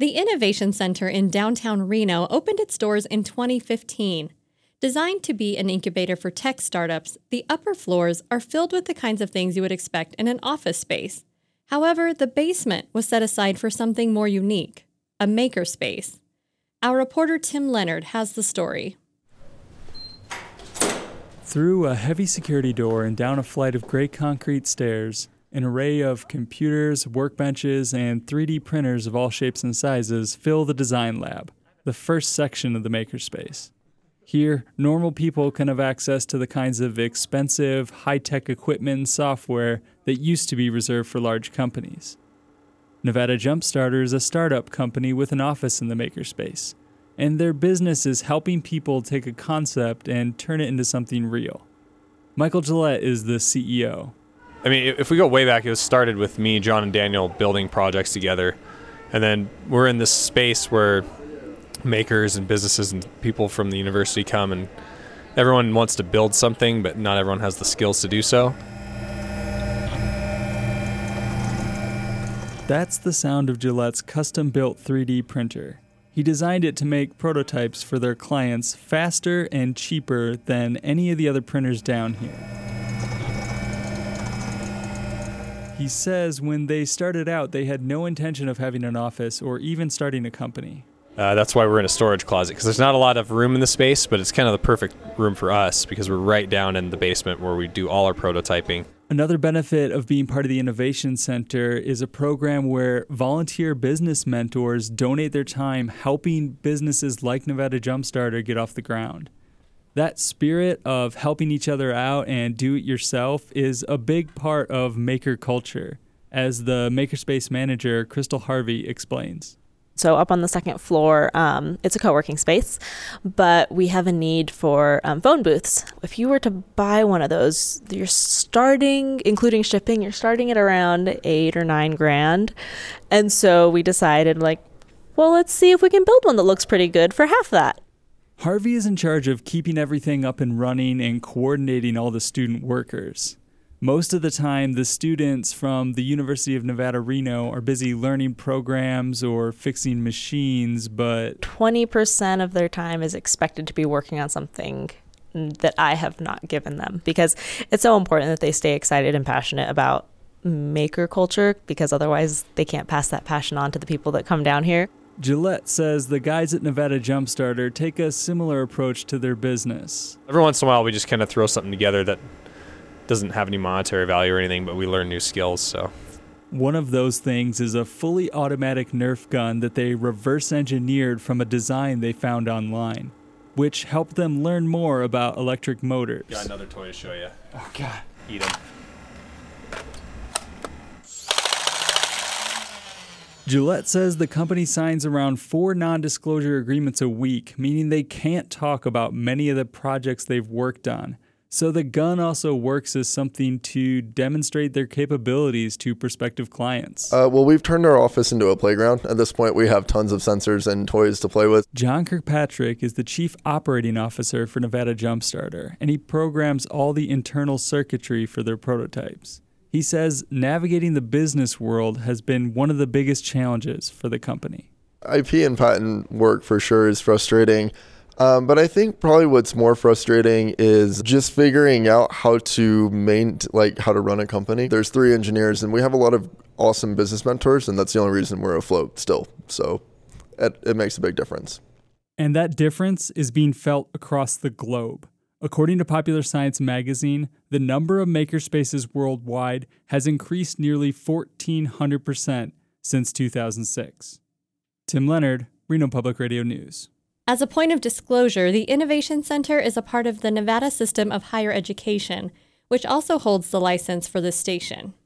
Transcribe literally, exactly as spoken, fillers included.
The Innovation Center in downtown Reno opened its doors in twenty fifteen. Designed to be an incubator for tech startups, the upper floors are filled with the kinds of things you would expect in an office space. However, the basement was set aside for something more unique, a makerspace. Our reporter Tim Leonard has the story. Through a heavy security door and down a flight of gray concrete stairs, an array of computers, workbenches, and three D printers of all shapes and sizes fill the design lab, the first section of the makerspace. Here, normal people can have access to the kinds of expensive, high-tech equipment and software that used to be reserved for large companies. Nevada Jumpstarter is a startup company with an office in the makerspace, and their business is helping people take a concept and turn it into something real. Michael Gillette is the C E O. I mean, if we go way back, it was started with me, John, and Daniel building projects together. And then we're in this space where makers and businesses and people from the university come, and everyone wants to build something, but not everyone has the skills to do so. That's the sound of Gillette's custom-built three D printer. He designed it to make prototypes for their clients faster and cheaper than any of the other printers down here. He says when they started out, they had no intention of having an office or even starting a company. Uh, that's why we're in a storage closet, because there's not a lot of room in the space, but it's kind of the perfect room for us because we're right down in the basement where we do all our prototyping. Another benefit of being part of the Innovation Center is a program where volunteer business mentors donate their time helping businesses like Nevada Jumpstarter get off the ground. That spirit of helping each other out and do it yourself is a big part of maker culture, as the Makerspace manager, Crystal Harvey, explains. So up on the second floor, um, it's a co-working space, but we have a need for um, phone booths. If you were to buy one of those, you're starting, including shipping, you're starting at around eight or nine grand. And so we decided, like, well, let's see if we can build one that looks pretty good for half that. Harvey is in charge of keeping everything up and running and coordinating all the student workers. Most of the time, the students from the University of Nevada, Reno are busy learning programs or fixing machines, but twenty percent of their time is expected to be working on something that I have not given them, because it's so important that they stay excited and passionate about maker culture, because otherwise they can't pass that passion on to the people that come down here. Gillette says the guys at Nevada Jumpstarter take a similar approach to their business. Every once in a while, we just kind of throw something together that doesn't have any monetary value or anything, but we learn new skills. So one of those things is a fully automatic Nerf gun that they reverse engineered from a design they found online, which helped them learn more about electric motors. Got another toy to show you. Oh, God. Eat 'em. Gillette says the company signs around four non-disclosure agreements a week, meaning they can't talk about many of the projects they've worked on. So the gun also works as something to demonstrate their capabilities to prospective clients. Uh, well, we've turned our office into a playground. At this point, we have tons of sensors and toys to play with. John Kirkpatrick is the chief operating officer for Nevada Jumpstarter, and he programs all the internal circuitry for their prototypes. He says navigating the business world has been one of the biggest challenges for the company. I P and patent work for sure is frustrating. Um, but I think probably what's more frustrating is just figuring out how to main, like how to run a company. There's three engineers, and we have a lot of awesome business mentors, and that's the only reason we're afloat still. So it, it makes a big difference. And that difference is being felt across the globe. According to Popular Science magazine, the number of makerspaces worldwide has increased nearly fourteen hundred percent since two thousand six. Tim Leonard, Reno Public Radio News. As a point of disclosure, the Innovation Center is a part of the Nevada System of Higher Education, which also holds the license for this station.